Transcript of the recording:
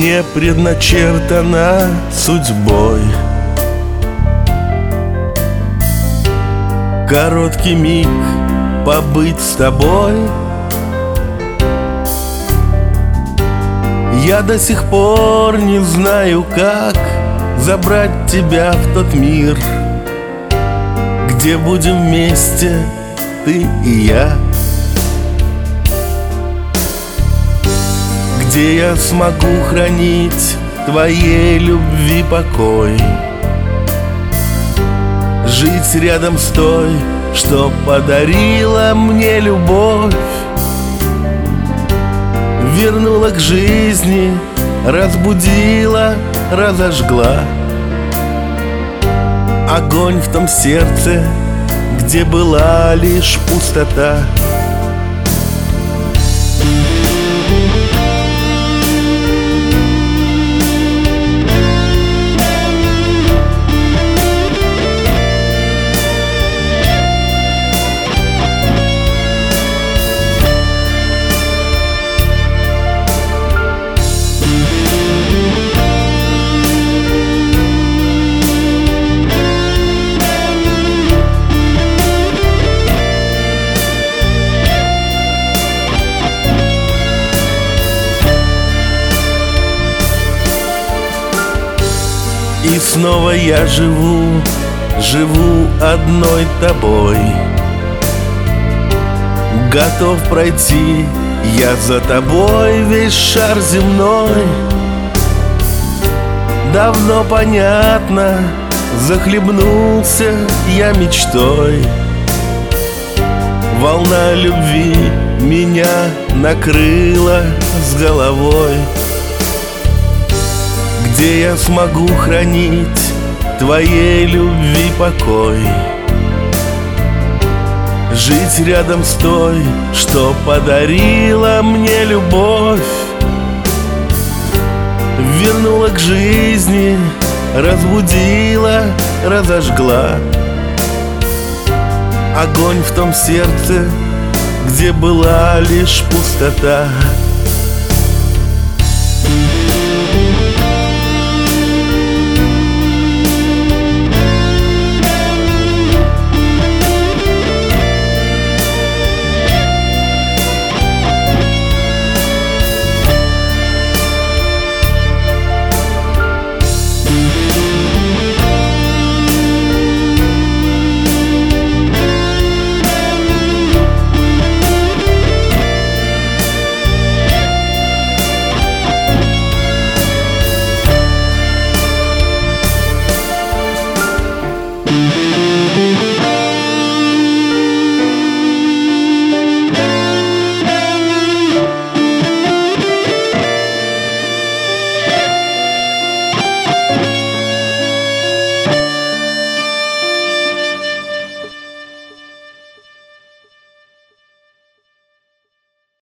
мне предначертана судьбой. Короткий миг побыть с тобой. Я до сих пор не знаю, как забрать тебя в тот мир, где будем вместе ты и я, где я смогу хранить твоей любви покой, жить рядом с той, что подарила мне любовь, вернула к жизни, разбудила, разожгла огонь в том сердце, где была лишь пустота. И снова я живу одной тобой. Готов пройти я за тобой весь шар земной. Давно понятно, захлебнулся я мечтой. Волна любви меня накрыла с головой, где я смогу хранить твоей любви покой, жить рядом с той, что подарила мне любовь, вернула к жизни, разбудила, разожгла огонь в том сердце, где была лишь пустота.